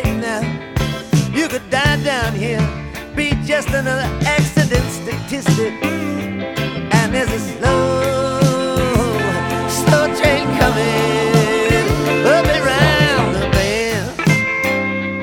right now. You could die down here, be just another accident statistic.